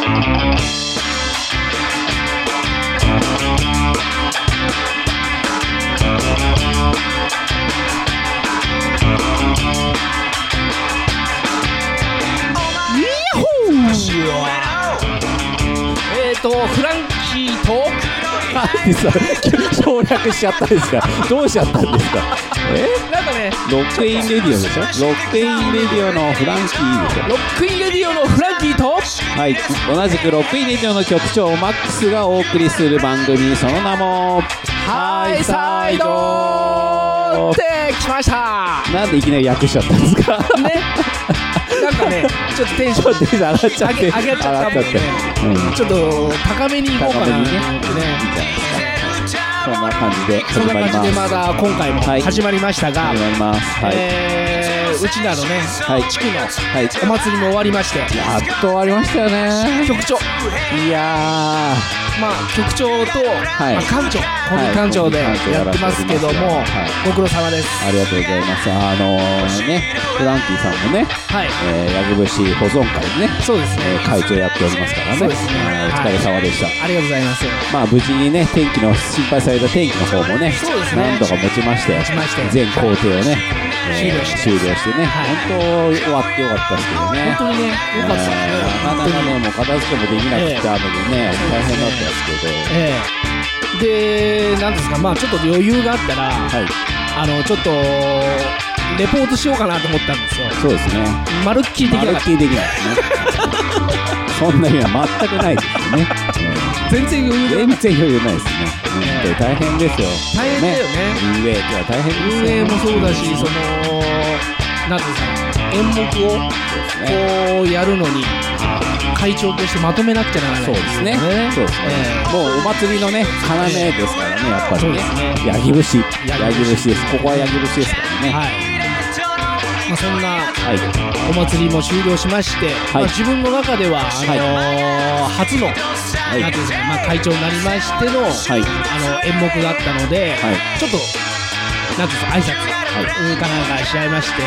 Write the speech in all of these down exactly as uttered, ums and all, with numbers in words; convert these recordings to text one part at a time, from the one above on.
えーとフランキーと何それ省略しちゃったんですか。どうしちゃったんですか。えなんかねロックインレディオでしょ。ロックインレディオのフランキーでしょ。 ロックインレディオのフランキーとはい、同じくロックインレディオの局長マックスがお送りする番組、その名もハイサイドってきました。 なんでいきなり訳しちゃったんですかねなんかねちょっとテンションテンション上がっちゃって上げちゃったもんね、うん、ちょっと高めにいこうかな高めにね、 ねそんな感じでそんな感じでまだ今回も始まりましたが、 はい、始まります、はい、 えー、うちなのね、はい、地区の、はい、お祭りも終わりまして、 やっと終わりましたよね。 局長いやーまあ局長と、はいまあ、館長コミ館長でやってますけども、はい、ご苦労様です。 ありがとうございます。あのー、ねフランキーさんもね、はいえー、ヤギ節保存会ね、 そうですね、 えー、会長やっておりますからね。そうですね、お疲れ様でした、はい、 ありがとうございます。 まあ無事にね天気の心配された天気の方もね、そうですね何度か持ちまして全工程をね終了して終了してね、はい、本当終わってよかったですけどね。 本当にねよかったですね。 なかなかねもう片付けもできなくて雨でね、えー、大変だったんですけど、えー、でなんですかまあちょっと余裕があったら、はい、あのちょっとレポートしようかなと思ったんですよ。 そうですね。 まるっきりできなかった。 まるっきりできないですねそんなには全くないですよね全然余裕全然余裕ないですね。本当に大変ですよ。 大変だよね。 運営っては大変ですよ。 運営もそうだし、そのなんていうんですか演目をこうやるのに会長としてまとめなくちゃならない。 そうですね。そうですね。もうお祭りのね要ですからねやっぱりね。ヤギ節ヤギ節です。ここはヤギ節ですからね。はい。 まあ、そんな、はい、お祭りも終了しまして、はいまあ、自分の中ではあのーはい、初の、はい、なんていうんですか、まあ、会長になりましての、はい、あの演目だったので、はい、ちょっとなんていうんですか挨拶、はい、かなんかしちゃいまして、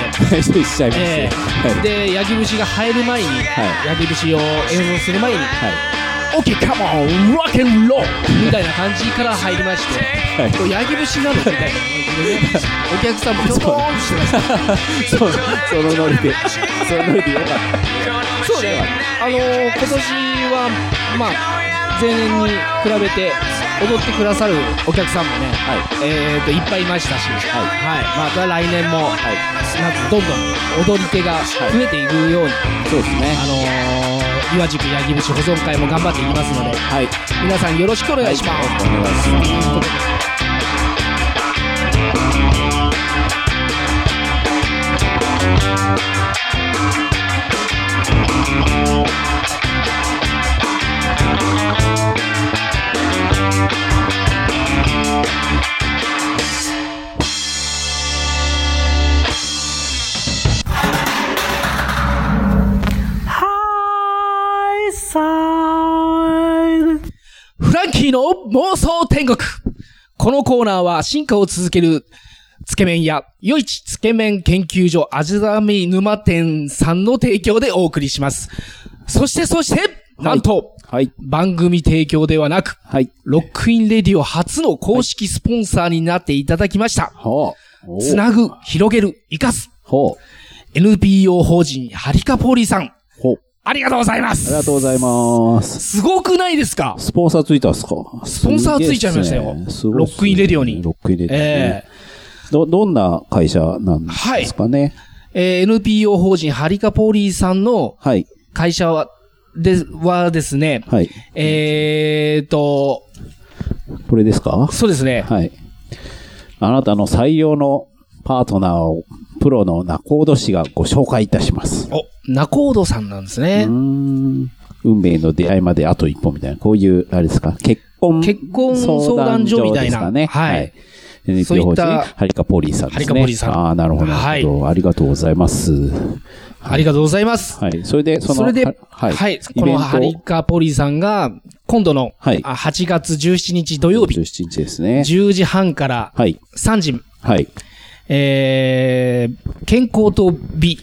しちゃいまして、えーはい、でヤギ節が入る前に、はい、ヤギ節を演奏する前に、はいオッケーカモンロックンロールみたいな感じから入りまして、はい、ヤギ節なのみたいな感じでねお客さんもドーンとしてましたそうそのノリでそのノリでよかったそうねあのー、今年はまあ前年に比べて踊ってくださるお客さんもね、はいえー、といっぱいいましたし、はいはい、また来年も、はい、なんかどんどん踊り手が増えていくように、はい、そうですねあのー岩宿ヤギ節保存会も頑張っていきますので、はい、皆さんよろしくお願いします。はい、お願いします。フランキーの妄想天国。このコーナーは進化を続けるつけ麺屋、よいちつけ麺研究所味玉沼店さんの提供でお送りします。そしてそして、なんと、はいはい、番組提供ではなく、はい、ロックインレディオ初の公式スポンサーになっていただきました。はい、つなぐ、広げる、生かす。エヌピーオー 法人ハリカポリさん。ありがとうございます。 ありがとうございます。 すごくないですか？ スポンサーついたんですか？ スポンサーついちゃいましたよ。すごいですね、ロックインレディオに。 ロックインレディオ、ね。えー、ど、どんな会社なんですかね？はい、 えー、エヌピーオー 法人ハリカポリーさんの会社は、で、はですね、はい。えーと、 これですか？ そうですね。 はい。あなたの採用のパートナーをプロのナコード氏がご紹介いたします。 お、ナコードさんなんですね。 うーん。運命の出会いまであと一歩みたいな、こういう、あれですか、結婚結婚相談所みたいな。 ですかね。はい。はい、エヌピーオー 法人ハリカポリーさんですね。ハリカポリーさん。ああ、なるほど。はい。ありがとうございます。 ありがとうございます。 はい。それで、その、 それで、はい。はい。このハリカポリーさんが、今度の、はい。はちがつじゅうしちにち土曜日。 じゅうしちにちですね。 じゅうじはんから、はい。さんじ。はい。えー、健康と美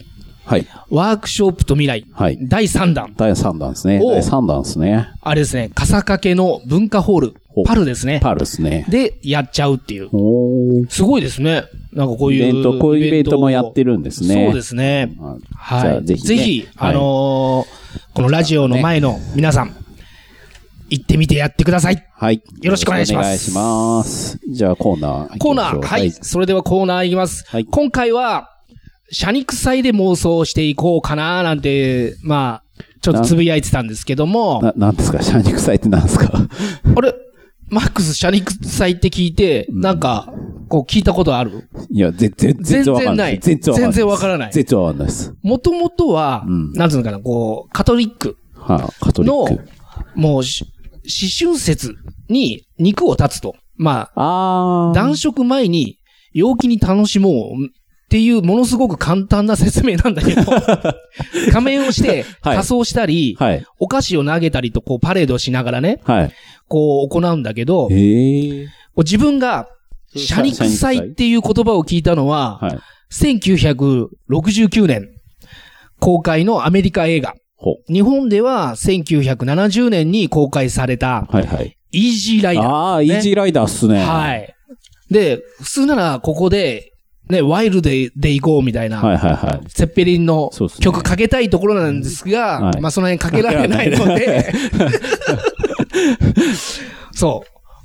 はい。 ワークショップと未来。はい。だいさんだん。 だいさんだんですね。だいさんだんですね。 あれですね、笠掛の文化ホール。パルですね。 パルですね。 で、やっちゃうっていう。おすごいですね。なんかこういう。 イベント、こういうイベントもやってるんですね。 そうですね。はい。じゃあぜひ、ね。ぜひ、あのーはい、このラジオの前の皆さん、行ってみてやってください。はい。よろしくお願いします。お願いします。 じゃあコーナー。 コーナー。はい。それではコーナーいきます。はい。今回は、社肉祭で妄想していこうかななんて、まあ、ちょっとつぶやいてたんですけども。 な、なんですか社肉祭ってなんですかあれマックス社肉祭って聞いて、なんか、こう聞いたことある？ いや、全然、全然ない。 全然わからない。 全然わかんないです。 もともとは、なんつうのかな、こう、カトリックの、もう、四春節に肉を断つと。まあ、断食前に陽気に楽しもうっていうものすごく簡単な説明なんだけど、仮面をして仮装したり、はい、お菓子を投げたりとこうパレードをしながらね、はい、こう行うんだけど、こう自分が社肉祭っていう言葉を聞いたのは、はい、せんきゅうひゃくろくじゅうきゅうねん公開のアメリカ映画。日本ではせんきゅうひゃくななじゅうねんに公開された、はいはい、イージーライダー、ね。 ああ、イージーライダーっすね。 はい。で、普通ならここで、ね、ワイルドで行こうみたいな、はいはいはい、セッペリンの曲かけたいところなんですが、はい、まあその辺かけられないので、そう。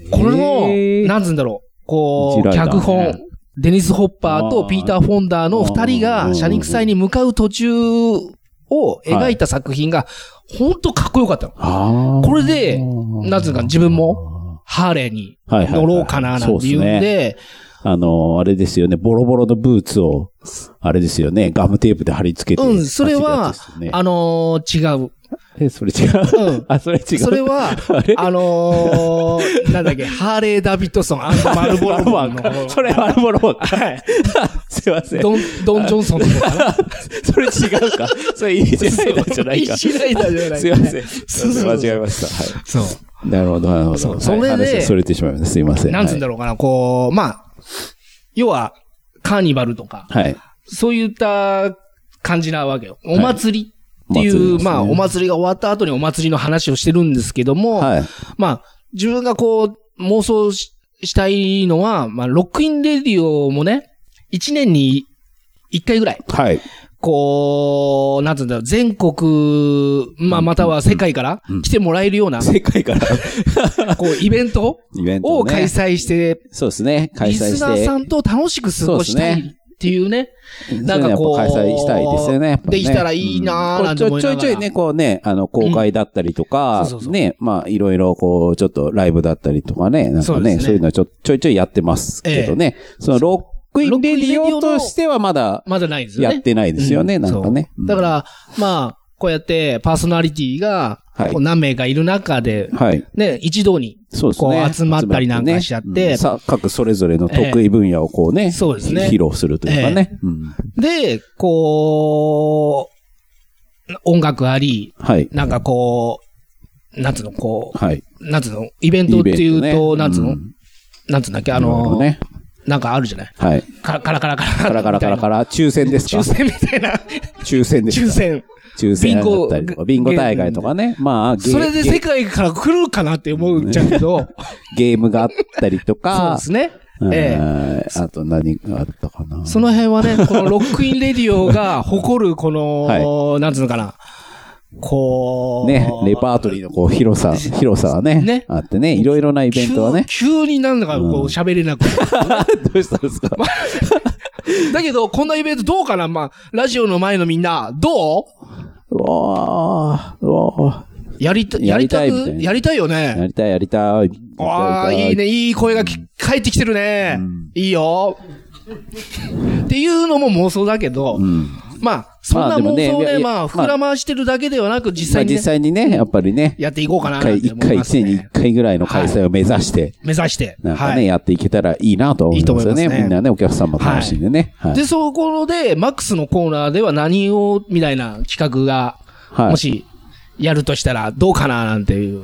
これも、なんつうんだろう、こう、脚本、デニス・ホッパーとピーター・フォンダーの二人が社肉祭に向かう途中を描いた作品が、ほんとかっこよかったの。これで、なんつうか自分もハーレーに乗ろうかななんて言うんで、 あの、あれですよね、ボロボロのブーツを、あれですよね、ガムテープで貼り付けて、 ね。うん、それは、あのー、違う。 え、それ違う、うん、あ、それ違う。 それは、あのー、なんだっけ、ハーレー・ダビッドソン、アンド・マルボロマンの。 それマルボロマン。はい。すいません。 ドン、ドン・ジョンソンのかなそれ違うか。それイージーライダーじゃないか。 イージーライダーじゃないか。 すいません。そうそう間違えました。はい。そう。なるほど、なるほど。そう。 それで、 それてしまいました。すいません。 なんつうんだろうかな、こう、まあ、要は、カーニバルとか、はい。そういった感じなわけよ。お祭りっていう、はい、まあ、お祭りが終わった後にお祭りの話をしてるんですけども、はい。まあ、自分がこう、妄想 し, したいのは、まあ、ロックインレディオもね、一年に一回ぐらい。はい。こう、なんつうんだろう、全国、まあ、または世界から来てもらえるような。 うんうん、世界からこう、イベントを開催して、 そうですね。開催して。 リスナーさんと楽しく過ごしたいっていうね。 なんかこう。開催したいですよね。 できたらいいなーなんて思いながら、 うん、ちょいちょいね、こうね、あの、公開だったりとか、うん、そうそうそうね、まあ、いろいろこう、ちょっとライブだったりとかね、なんかね、そうね、そういうのはちょ、ちょいちょいやってますけどね。ええ、そのロックロックインレディオとしてはまだ、 まだないですよね。 やってないですよね、なんかね。 だから、まあ、こうやってパーソナリティが、こう何名かいる中で、はい。ね、一堂に、こう集まったりなんかしちゃって、 さ、各それぞれの得意分野をこうね、そうですね。披露するというかね。 で、こう、音楽あり、はい。なんかこう、なんつうの、こう、はい。なんつうの、イベントっていうと、なんつうの、なんつうんだっけ、あの、ね。なんかあるじゃないはい。カラカラカラカラ。 カラカラカラカラ。抽選ですか抽選みたいな。 抽選ですか抽選。 抽選だったりとか、ビンゴ大会とかね。まあ、 それで世界から来るかなって思っちゃうけど。 ゲームがあったりとか。 そうですね。ええ。あと何があったかな。 その辺はね、このロックインレディオが誇るこの、なんつうのかな。こう。 ね、レパートリーのこう広さ、広さはね。ね。あってね、いろいろなイベントはね。 急になんだかこう喋れなくなる。どうしたんですかだけど、こんなイベントどうかなまあ、ラジオの前のみんな、どううわー、うわー。やりた、やりたい、やりたいよね。 やりたい、やりたい。 ああ、いいね、いい声が返ってきてるね。うん、いいよ。っていうのも妄想だけど、うん、まあ、そんな妄想で、まあ、膨らましてるだけではなく、実際に、ね。 実際にね、やっぱりね。 やっていこうかなって思いますね。 一回、一年に一回ぐらいの開催を目指して。 目指して。 なんかね、やっていけたらいいなと思いますよね。みんなね、お客さんも楽しんでね。 で、そこで、マックスのコーナーでは何を、みたいな企画が、もし、やるとしたらどうかななんていうね。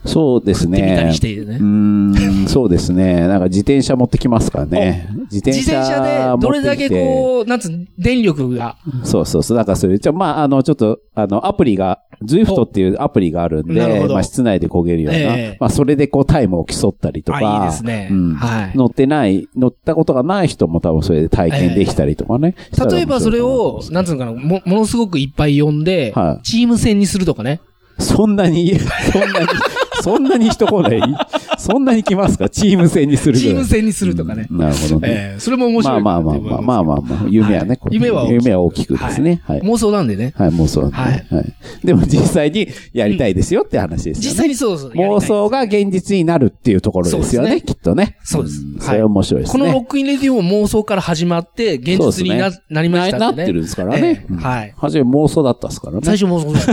そうですね。 振ってみたりしてね。 うーん、そうですね。なんか自転車持ってきますからね。自転車自転車でどれだけこう、なんつう、電力が。 そうそうそう。なんかそれ、じゃまあ、あの、ちょっと、あの、アプリが、ズイフトっていうアプリがあるんで、まあ、室内で漕げるような、えー、まあ、それでこう、タイムを競ったりとか。 あ、いいですね。 うん。はい。乗ってない、乗ったことがない人も多分それで体験できたりとかね。 えー、例えばそれを、なんつうのかな、も、ものすごくいっぱい呼んで、はい、チーム戦にするとかね。 そんなに、そんなに、そんなに人来ないそんなに来ますかチーム戦にするチーム戦にするとかね。 うん、なるほどね。 えー、それも面白い。 まあまあまあまあまあまあ、まあ、夢はね、はい、 夢は大きく。 夢は大きくですね。はい。 妄想なんでね。 はい、妄想なんで、ね。はい。はい。でも実際にやりたいですよって話ですよね。 実際にそうそう。 妄想が現実になるっていうところですよね、きっとね。 そうです。 それ面白いですね。 このロックインレディオも妄想から始まって、現実にな、なりましたね。 なってるんですからね。 はい。 初め妄想だったですからね。 最初妄想だった。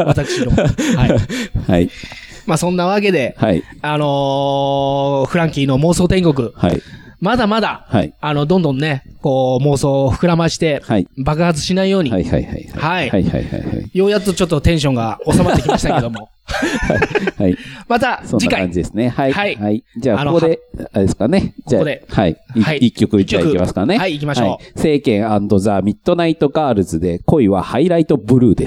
私の。はい。 はい。 まあそんなわけで、はい、あのー、フランキーの妄想天国、はい、まだまだ、はい、あの、どんどんね、こう、妄想を膨らまして、はい、爆発しないように、はい、はい、はい。はい。はい、はい、はい。ようやっとちょっとテンションが収まってきましたけども。はい。はい。また、次回。 そんな感じですね。はい。はい。はい。じゃあ、ここで、あれですかね。じゃあ、ここで。はい。はい。一曲じゃあいきますかね。 はい、行きましょう。 聖剣&ザ・ミッドナイト・ガールズで、恋はハイライト・ブルーです。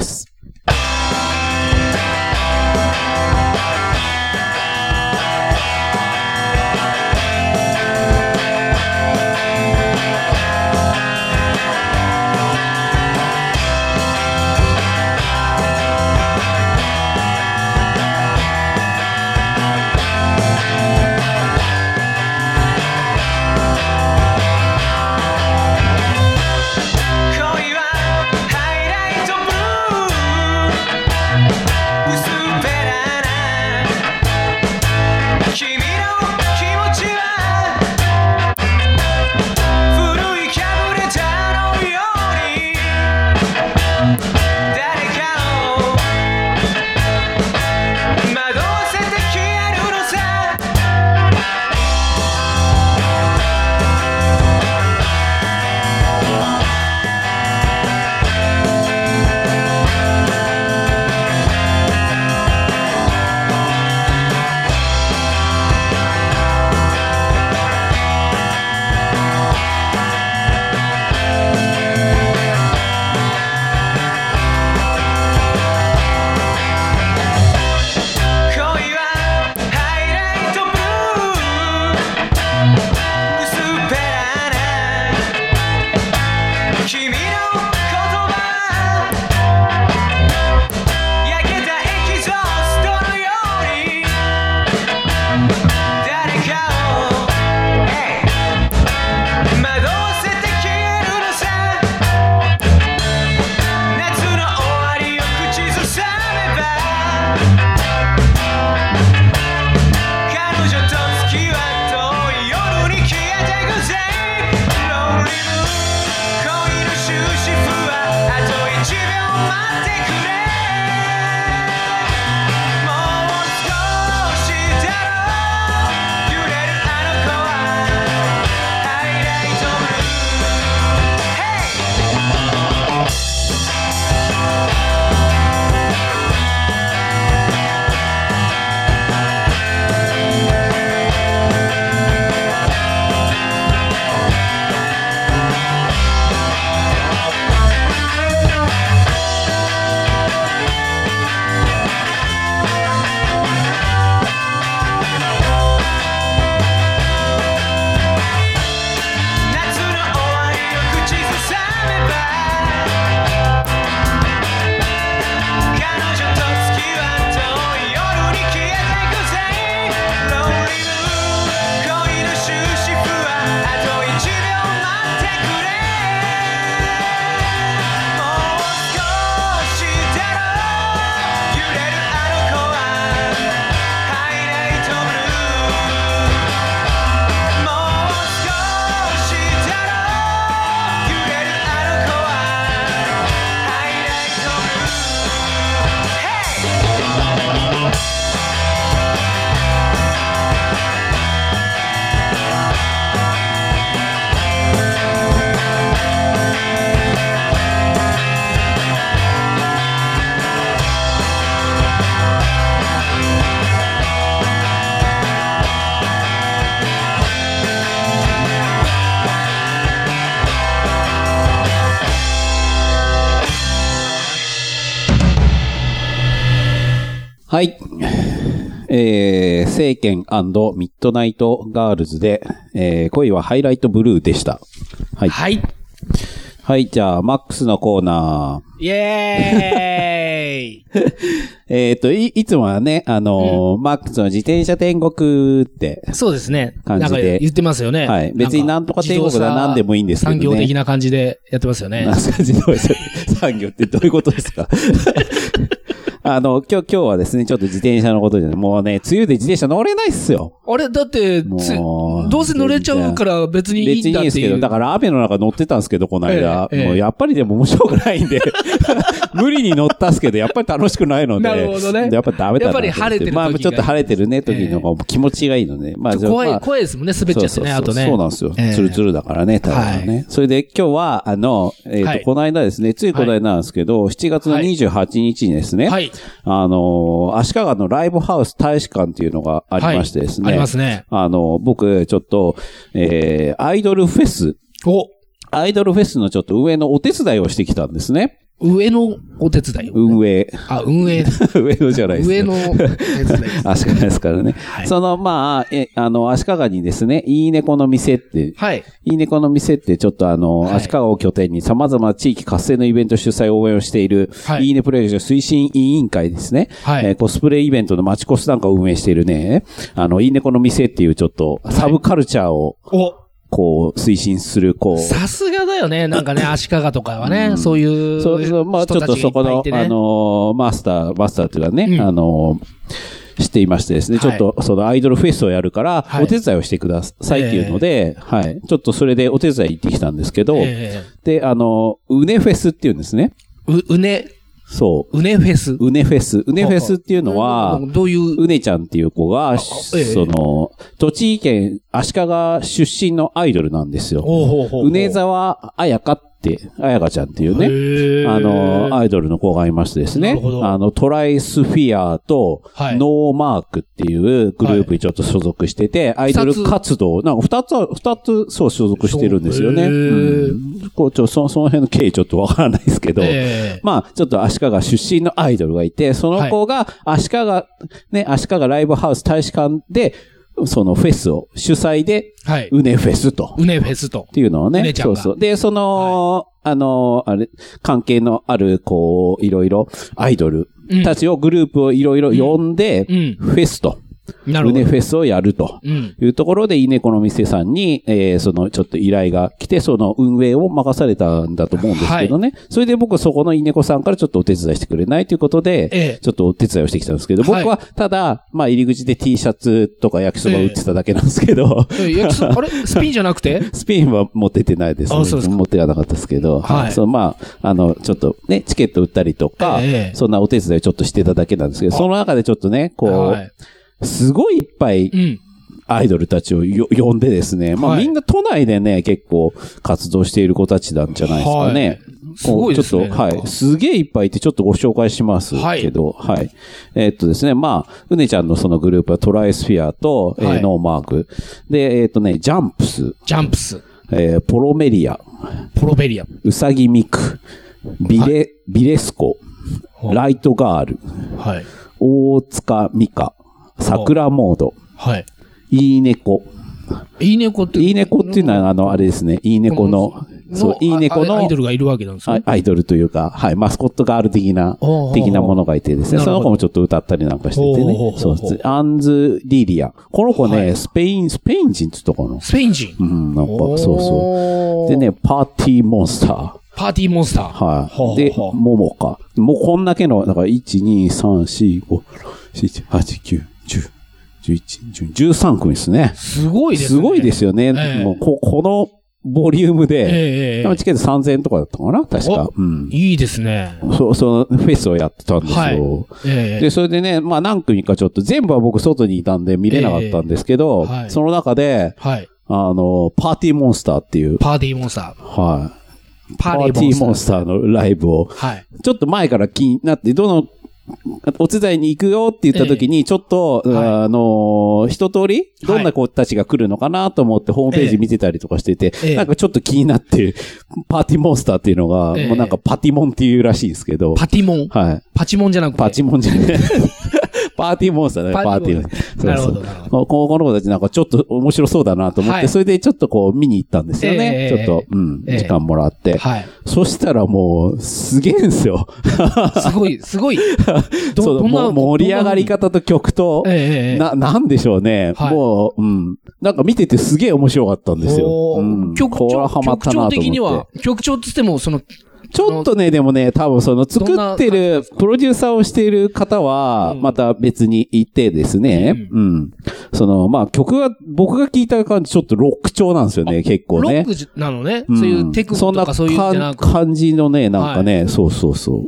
恋はハイライトブルーはい。えー、聖剣&ミッドナイトガールズで、えー、恋はハイライトブルーでした。はい。 はい。 はい、じゃあ、マックスのコーナー。イエーイえっと、い、いつもはね、あのーうん、マックスの自転車天国って。 そうですね。 感じで。 なんか言ってますよね。 はい。別になんとか天国だなんでもいいんですけどね。 産業的な感じでやってますよね。 なんすか自動車産業ってどういうことですかあの、今日、今日はですね、ちょっと自転車のことじゃない。もうね、梅雨で自転車乗れないっすよ。 あれだって、もうどうせ乗れちゃうから別にいいんだっていう。別にいいですけど、 だから雨の中乗ってたんですけど、この間。ええ、もうやっぱりでも面白くないんで、無理に乗ったっすけど、やっぱり楽しくないので。 なるほどね。 やっぱダメだな。 やっぱり晴れてる時が。 まあ、ちょっと晴れてるね、時の方が気持ちがいいので。まあ、 怖い、 まあ、 怖いですもんね、滑っちゃってね、あとね。 そうなんですよ。ツルツルだからね、多分ね。はい、それで今日は、あの、えっ、ー、と、はい、この間ですね、ついこの間なんですけど、はい、しちがつのにじゅうはちにちにですね、はい、あの、足利のライブハウス大使館っていうのがありましてですね。 はい、ありますね。 あの、僕、ちょっと、えー、アイドルフェス。 おアイドルフェスのちょっと上のお手伝いをしてきたんですね。 上のお手伝い、ね、 運営。 あ、運営。 上のじゃないですね。 上のお手伝いです、ね。 足利ですからね。はい、その、まあ、え、あの、足利にですね、いいねこの店って、 はい。 いいねこの店ってちょっとあの、はい、足利を拠点に様々な地域活性のイベント主催応援をしている、はい。いいねプロジェクト推進委員会ですね。はい。えー、コスプレイベントのマチコスなんかを運営しているね、あの、いいねこの店っていうちょっと、サブカルチャーを、はい、おこう、推進する、こう。 さすがだよね。なんかね、足利とかはね、うん、そういう。 そうそう、まあちょっとそこの、ね、あの、マスター、マスターっていうかね、うん、あの、していましてですね、はい、ちょっとそのアイドルフェスをやるから、お手伝いをしてくださいっていうので、はい、はい。ちょっとそれでお手伝い行ってきたんですけど、えー、で、あの、うねフェスっていうんですね。 う、うね。 そう。 うねフェス。 うねフェス。うねフェスっていうのは、 どういう。 うねちゃんっていう子が、その、栃木県足利出身のアイドルなんですよ。うねざわあやかって、あやかちゃんっていうね、あの、アイドルの子がいましてですね、あの、トライスフィアと、ノーマークっていうグループにちょっと所属してて、アイドル活動、なんか二つ、二つ、そう所属してるんですよね。うん、こうちょそ、その辺の経緯ちょっとわからないですけど、まあ、ちょっと足利出身のアイドルがいて、その子が足利、ね、足利ライブハウス大使館で、そのフェスを主催で、はい。うねフェスと。 うねフェスと。 っていうのをね。うねちゃんが。そうそう。で、その、はい、あの、あれ、関係のある、こう、いろいろ、アイドルたちをグループをいろいろ呼んで、うんうん、フェスと。なるほど。うねフェスをやるというところで、いいねこの店さんに、えー、そのちょっと依頼が来て、その運営を任されたんだと思うんですけどね。はい、それで僕そこのいいねこさんからちょっとお手伝いしてくれないということで、ええ、ちょっとお手伝いをしてきたんですけど、僕はただ、まあ入り口で T シャツとか焼きそば売ってただけなんですけど。 ええ、焼きそば、あれスピンじゃなくてスピンは持っててないですね。あ、そうですか。持ってはなかったですけど、はい。そう、まあ、あの、ちょっとね、チケット売ったりとか、ええ、そんなお手伝いをちょっとしてただけなんですけど、その中でちょっとね、こう、はい、すごいいっぱい、アイドルたちをよ呼んでですね、まあ、はい、みんな都内でね、結構活動している子たちなんじゃないですかね。はい、 すごいですね。 ちょっと、はい。すげえいっぱいいてちょっとご紹介しますけど、はい。はい、えー、っとですね、まあ、うねちゃんのそのグループはトライスフィアと、はい、えー、ノーマーク。で、えー、っとね、ジャンプス。 ジャンプス。 えー、ポロメリア。 ポロメリア。 うさぎミク。ビレ、はい、ビレスコ。ライトガール。はい。大塚ミカ。桜モード。はい。いいねこ。 いいねこって。 いいねこっていうのは、あの、あれですね。いいねこの、そう、いいねこの。 アイドルがいるわけなんですね。 アイドルというか、はい、マスコットガール的な、的なものがいてですね。その子もちょっと歌ったりなんかしててね。そうです。アンズ・リリア。この子ね、スペイン、スペイン人って言ったかな。 スペイン人。 うん、なんか、そうそう。でね、パーティーモンスター。 パーティーモンスター。 はい。で、ももか。もうこんだけの、だから、いち、に、さん、よん、ご、はち、きゅう、じゅう、じゅういち、じゅうに、じゅうさん組ですね。 すごいですね。 すごいですよね。えー、もうこ、このボリュームで、えー、チケットさんぜんえんとかだったかな確か。うん。 いいですね。 そう、そのフェスをやってたんですよ。はい、えー、で、それでね、まあ何組かちょっと、全部は僕外にいたんで見れなかったんですけど、えーはい、その中で、はい、あの、パーティーモンスターっていう。 パーティーモンスター。 はい。パーティーモンスターのライブを、はい、ちょっと前から気になって、どの、お手伝いに行くよって言った時に、ちょっと、えー、あのー、一通りどんな子たちが来るのかなと思ってホームページ見てたりとかしてて、えー、なんかちょっと気になって、パーティーモンスターっていうのが、えー、もうなんかパティモンっていうらしいですけど。 パティモンはい。パチモンじゃなくて。 パチモンじゃなくて。 パーティーモンスターだね、パーティー。そうそう。 なるほど。 ここの子たちなんかちょっと面白そうだなと思って、はい、それでちょっとこう見に行ったんですよね。えー、ちょっと、うん、えー、時間もらって。はい。そしたらもう、すげえんすよ。 すごい、すごい。 どそうどんな盛り上がり方と曲と、えー、な、なんでしょうね。はい、もう、うん。なんか見ててすげえ面白かったんですよ。うん、 曲調、曲調的には、曲調って言っても、その、 ちょっとね、でもね、多分その作ってる、プロデューサーをしている方は、また別にいてですね、うん。うん、その、まあ曲が、僕が聞いた感じ、ちょっとロック調なんですよね、結構ね。 ロックなのね、うん、そういうテクノとかそういうじゃなくそんな感じのね、なんかね、はい、そうそうそう。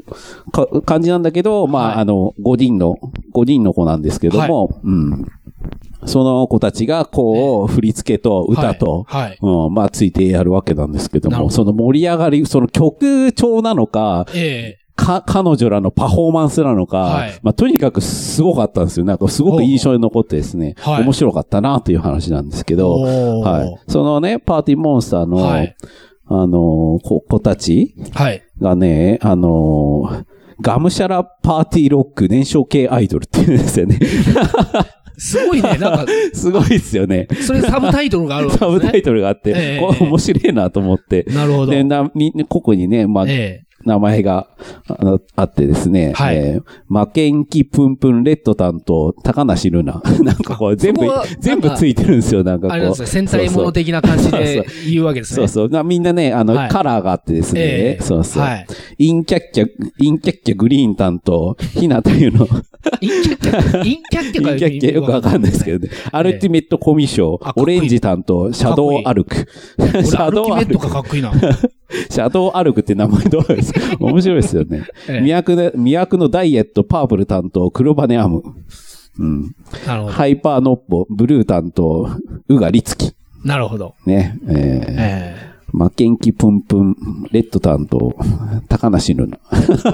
か、感じなんだけど、まあ、はい、あの、ごにんの、ごにんの子なんですけども、はい、うん。その子たちが、こう、振り付けと歌と、はいはい、うん、まあ、ついてやるわけなんですけども、その盛り上がり、その曲調なのか、えー、か、彼女らのパフォーマンスなのか、はい、まあ、とにかくすごかったんですよ。なんかすごく印象に残ってですね、はい、面白かったなという話なんですけど、はい。そのね、パーティーモンスターの、はい、あの、子、子たちがね、はい、あの、ガムシャラパーティーロック燃焼系アイドルっていうんですよね。 すごいね、なんか。 すごいですよね。 それサブタイトルがあるわけですね。 サブタイトルがあって、えー、これ面白いなと思って。 なるほど。 で、な、み、ここにね、まあ、えー名前が あ, あってですね。はい。えー、マケンキプンプンレッド担当、高梨ルナ。なんかこう全部、全部ついてるんですよ。なんかこう。 あれなんですか、戦隊もの的な感じで言うわけですね。 そうそう。みんなね、あの、はい、カラーがあってですね。えー、そうそう。はい。インキャッキャ、インキャッキャグリーン担当、ひなというの。 インキャッキャ、インキャッキャかインキャッキャよくわかんないですけどね。アルティメットコミュ障、オレンジ担当、シャドウアルク。シャドウアルク。アルティメットがかっこいいな。 シャドウアルクって名前どうですか？面白いですよね。ええ、魅惑で、魅惑のダイエット、パープル担当、黒羽アム。うん。なるほど。ハイパーノッポ、ブルー担当、ウガリツキ。 なるほど。 ね。えーえー、マケンキプンプン、レッド担当、高梨ルナ。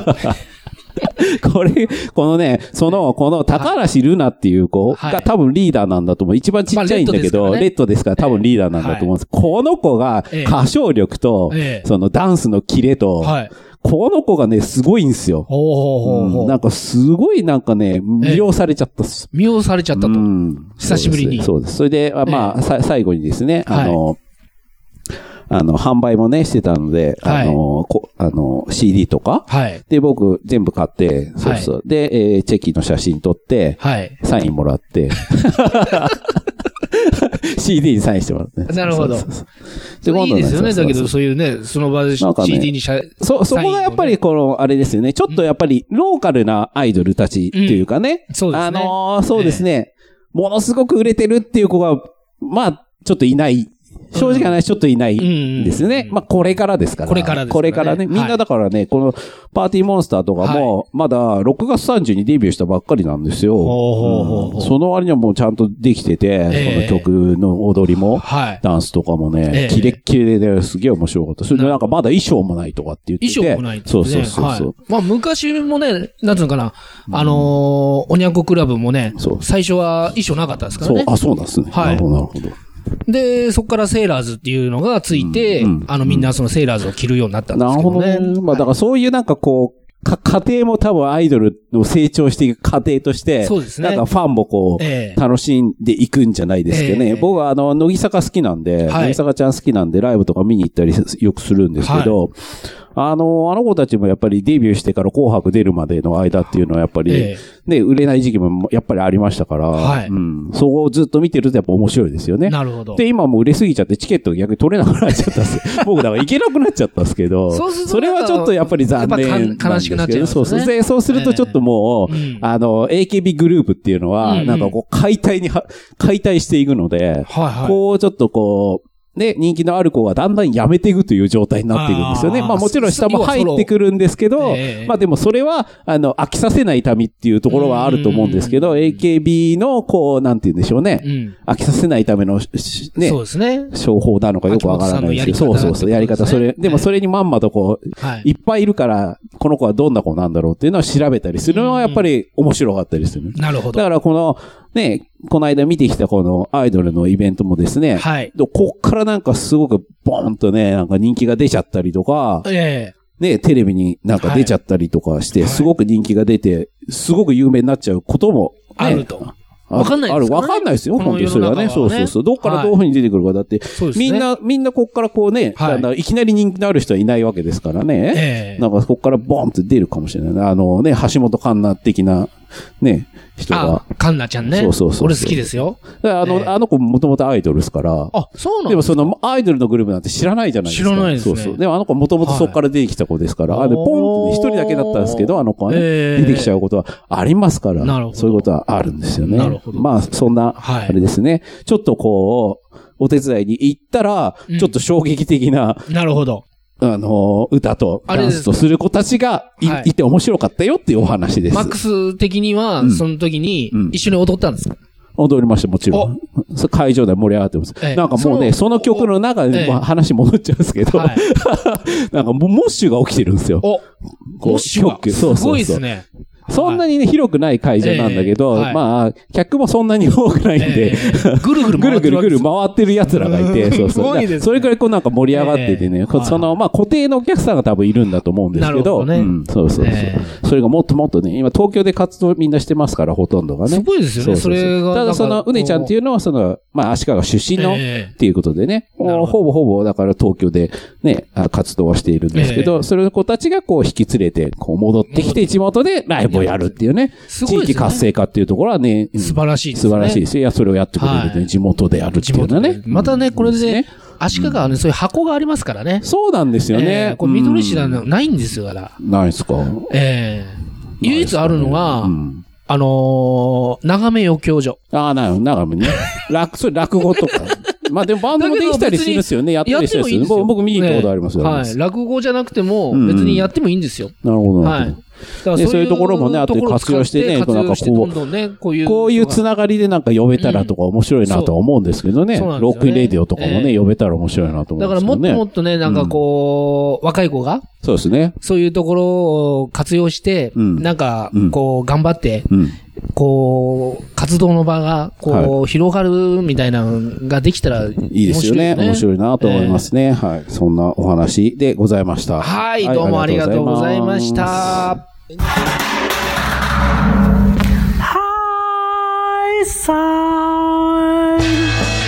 これ、このね、その、この高梨ルナっていう子が多分リーダーなんだと思う。一番ちっちゃいんだけど、レッドですから多分リーダーなんだと思うんです。この子が歌唱力と、そのダンスのキレと、この子がね、すごいんですよ。なんかすごいなんかね、魅了されちゃったっす。 魅了されちゃったと。久しぶりに。 そうです。それで、まあ、最後にですね、あの、あの、販売もね、してたので、はい、あの、こ、あの、シーディー とか。はい。で、僕、全部買って、そうそう。はい、で、えー、チェキの写真撮って、はい。サインもらって、シーディー にサインしてもらって、ね。 なるほど。そうそうそう。いいですよね。だけど、そういうね、その場で シーディー に写、ね、 そ、そこがやっぱり、この、あれですよね。ちょっとやっぱり、ローカルなアイドルたちっていうかね。うん、そうですね。あのー、そうですね、えー。ものすごく売れてるっていう子が、まあ、ちょっといない。正直話ちょっといないんですね。まあ、これからですから。 これからですね。 これからね。みんなだからね、はい、このパーティーモンスターとかも、まだろくがつさんじゅうにデビューしたばっかりなんですよ。うん、その割にはもうちゃんとできてて、えー、この曲の踊りも、はい、ダンスとかもね、えー、キレッキレで、ね、すげえ面白かった。それでなんかまだ衣装もないとかって言ってて。 衣装もないって言って、ね。 そうそうそうそう、はい。 まあ、昔もね、なんつうのかな、あのー、おにゃんこクラブもね、最初は衣装なかったですからね。 そう、あ、そうなんですね。はい。なるほど、なるほど。 で、そこからセーラーズっていうのがついて、うんうん、あのみんなそのセーラーズを着るようになったんですけどね。なるほどね。 まあだからそういうなんかこう、か、家庭も多分アイドルの成長していく過程として、そうですね。なんかファンもこう、えー、楽しんでいくんじゃないですけどね。えー、僕はあの、乃木坂好きなんで、はい、乃木坂ちゃん好きなんでライブとか見に行ったりよくするんですけど、はい、あの、あの子たちもやっぱりデビューしてから紅白出るまでの間っていうのはやっぱり、えー、ね、売れない時期もやっぱりありましたから、はい、うん。そこをずっと見てるとやっぱ面白いですよね。 なるほど。 で、今もう売れすぎちゃってチケット逆に取れなくなっちゃったんです。僕だから行けなくなっちゃったんですけど、そうするとそれはちょっとやっぱり残念なんですけど、 悲しくなっちゃいますね。 そうそう。で、そうするとちょっともう、えー、あの、エーケービー グループっていうのは、うんうん、なんかこう解体には、解体していくので、はいはい、こうちょっとこう、で、人気のある子はだんだんやめていくという状態になっていくんですよね。まあもちろん下も入ってくるんですけど、えー、まあでもそれは、あの、飽きさせないためっていうところはあると思うんですけど、エーケービー の、こう、なんて言うんでしょうね。うん、飽きさせないための、ね。そうですね。商法なのかよくわからないですけど、そうそうそう、やり方、それ、でもそれにまんまとこう、はい、いっぱいいるから、この子はどんな子なんだろうっていうのを調べたりするのはやっぱり面白かったりする。なるほど。だからこの、ね、この間見てきたこのアイドルのイベントもですね。はい。こっからなんかすごくボーンとね、なんか人気が出ちゃったりとか。ええ。ね、テレビになんか出ちゃったりとかして、はい、すごく人気が出て、すごく有名になっちゃうこともあると。わかんないですか、ね、ある、わかんないですよ、本当にそれはね。そうそうそう。どっからどういう風に出てくるか。だって、はい、みんな、みんなこっからこうね、はい、だいきなり人気のある人はいないわけですからね。えー、なんかこっからボーンって出るかもしれない。あのね、橋本環奈的な、ね、人が。 あ、カンナちゃんね。 そうそうそう。 俺好きですよ。 あの、えー、あの子もともとアイドルですから。 あ、そうなんですか。 でもそのアイドルのグループなんて知らないじゃないですか。 知らないですね。 そうそう。でもあの子もともとそこから出てきた子ですから。はい、あで、ポンって一人だけだったんですけど、あの子はね、えー、出てきちゃうことはありますから。なるほど。そういうことはあるんですよね。なるほど。まあ、そんな、あれですね。はい、ちょっとこう、お手伝いに行ったら、ちょっと衝撃的な。 うん、なるほど。 あの、歌とダンスとする子たちが い,、はい、いて面白かったよっていうお話です。 マックス的には、その時に一緒に踊ったんですか、 うん、踊りました、もちろん。会場で盛り上がってます。ええ、なんかもうね、その, その曲の中で、まあ、話戻っちゃうんですけど、はい、なんかもうモッシュが起きてるんですよ。 おモッシュがすごいですね。 そんなにね、広くない会場なんだけど、えーはい、まあ、客もそんなに多くないんで、えー、ぐるぐるぐるぐるぐる回ってる奴らがいて、そうそう。ね、それくらいこうなんか盛り上がっててね、えー、その、まあ固定のお客さんが多分いるんだと思うんですけど、ね、うん、そうそうそう、えー。それがもっともっとね、今東京で活動みんなしてますから、ほとんどがね。 すごいですよね、そうそうそう、それが。 ただその、うねちゃんっていうのは、その、まあ足利出身の、っていうことでね、えー、ほぼほぼだから東京でね、活動はしているんですけど、えー、それの子たちがこう引き連れて、こう戻ってきて地元でライブをやるっていうね。すごいですね、地域活性化っていうところはね、 素晴らしいですね。 素晴らしいですよ。いや、それをやってくれると、ね、はい、地元でやるっていうのはね。 またね、これで、ね、足利はね、そういう箱がありますからね。 そうなんですよね。えー、これ緑市はないんですよ、から。 ないですか。 ええー。唯一あるのが、うん、あのー、長め余興所。 ああ、なるほど、長めね。落、それ落語とか。まあでもバンドもできたりするんですよね。やったりしたりする。僕見に行ったことありますよ。 はい。落語じゃなくても、別にやってもいいんですよ。 なるほど。はい。そういうところもね、あと活用してね、なんかこう、こういうつながりでなんか呼べたらとか面白いなとは思うんですけどね。ロックインレディオとかもね、呼べたら面白いなと思うんですけどね。だからもっともっとね、なんかこう、若い子が、そうですね。そういうところを活用して、なんか、こう、頑張って、こう、活動の場が、こう、広がるみたいなのができたら、いいですよね。面白いなと思いますね。はい。そんなお話でございました。 はい。どうもありがとうございました。はい、さーい。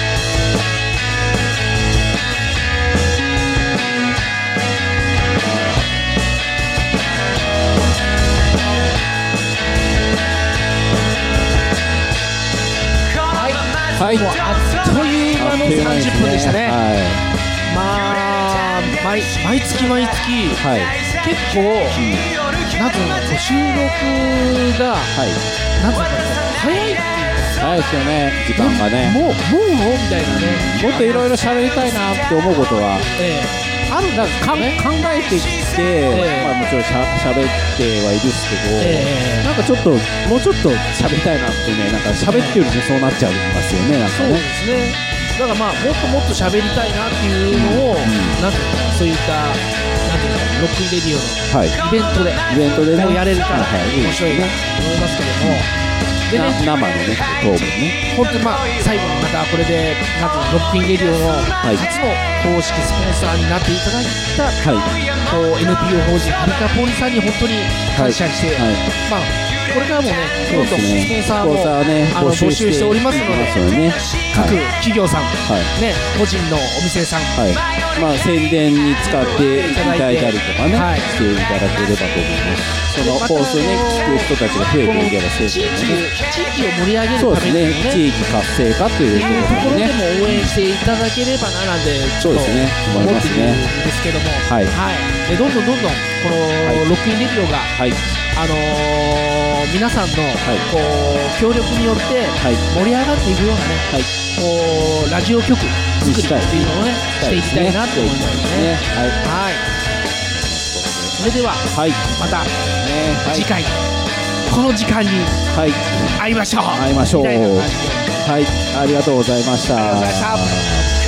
はい、もうあっという間のさんじゅっぷんでしたね。はい、まあ毎毎月毎月、はい、結構、うん、なんていうの収録が、はい、なんていうの早いっていうか早いですよね、時間がね。 もうもうみたいなね。 もっといろいろ喋りたいなって思うことは、ええ、あるんだか、ね、考えてきて、えーまあ、もちろんしゃ喋ってはいるんですけど、えー、なんかちょっともうちょっと喋りたいなってね、なんか喋ってるとそうなっちゃいますよね。なんかね。 そうですね。だからまあもっともっと喋りたいなっていうのを、うん、なんていうかそういったなんていうかロックインレディオのイベントで、はい、イベントでね、やれるから面白いなと思いますけども。 でね、生のね、トークね。 本当にまあ、最後にまたこれで、なんとロックインレディオの初の公式スポンサーになっていただいた、はい、こう エヌピーオー 法人ハリカポリさんに本当に感謝して、はいはい、まあ、これからもね、どんどんスポンサーも、ね、あの募集しておりますので、ね、各企業さん、はい、ね、個人のお店さん、はい、 まあ、宣伝に使っていただいたりとかね、はい、していただければと思います。その放送ね、聞く人たちが増えていけば、そうですね。 地域を盛り上げるためにもね、 地域活性化というところでも応援していただければななんてちょっと思っているんですけども、はい、はい、でどんどんどんどんこのロックインレディオが、はい、あのー、皆さんの、はい、こう協力によって盛り上がっていくようなね、はい、こうラジオ局作りっていうのをねしていきたいなと思いますね。はい。はい。それでは、はい、また、ね、はい、次回。この時間に会いましょう。 会いましょう。はい、ありがとうございました。 ありがとうございました。